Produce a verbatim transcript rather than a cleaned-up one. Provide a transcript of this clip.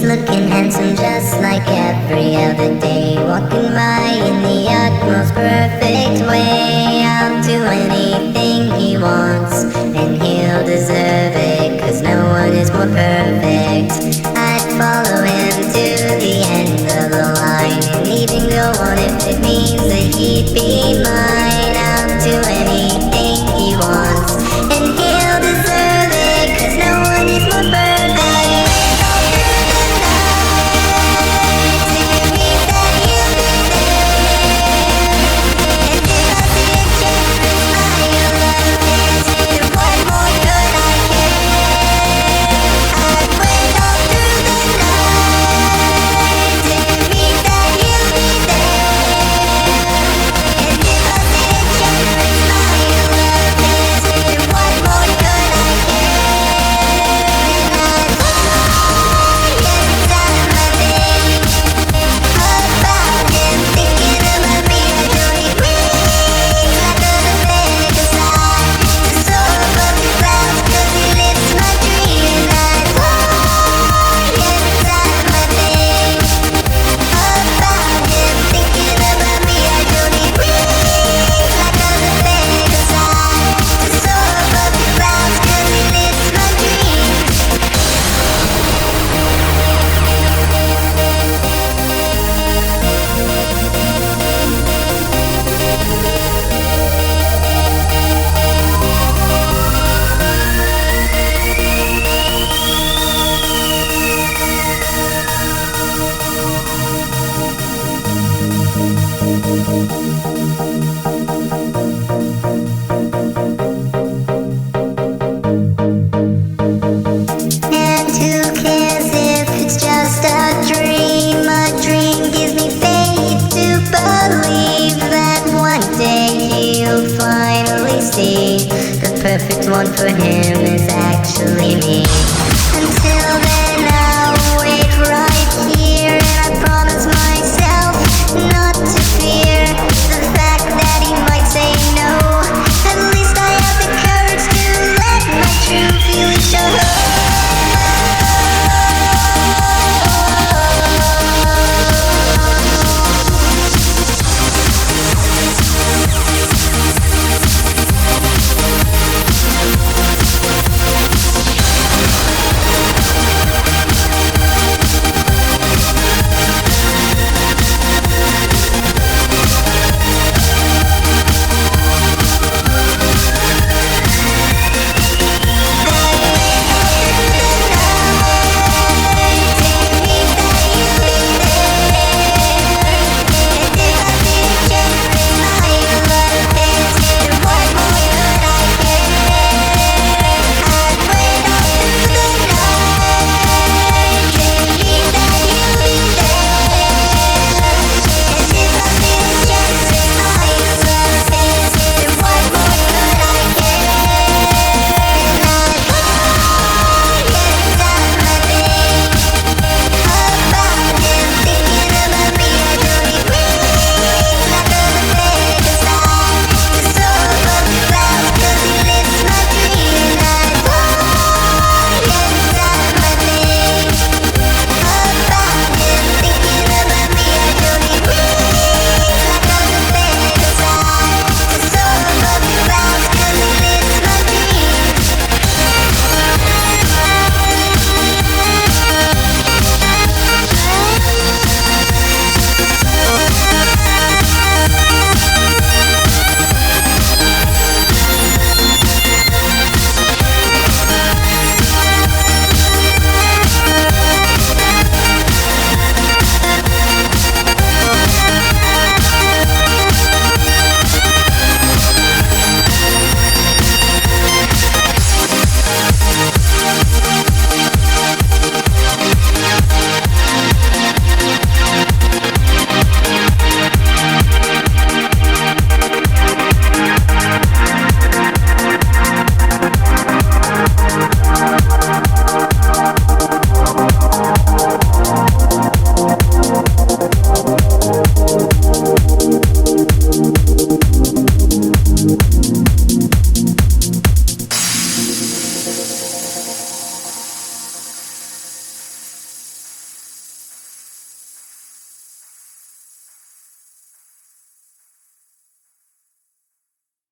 looking handsome just like every other day, walking by in the utmost perfect way. I'll do anything he wants, and he'll deserve it, cause no one is more perfect. I'd follow him to the end of the line, and even go on if it means that he'd be mine. I'll do anything he wants, and he'll deserve it, cause no one is more perfect. The perfect one for him is actually me. Until then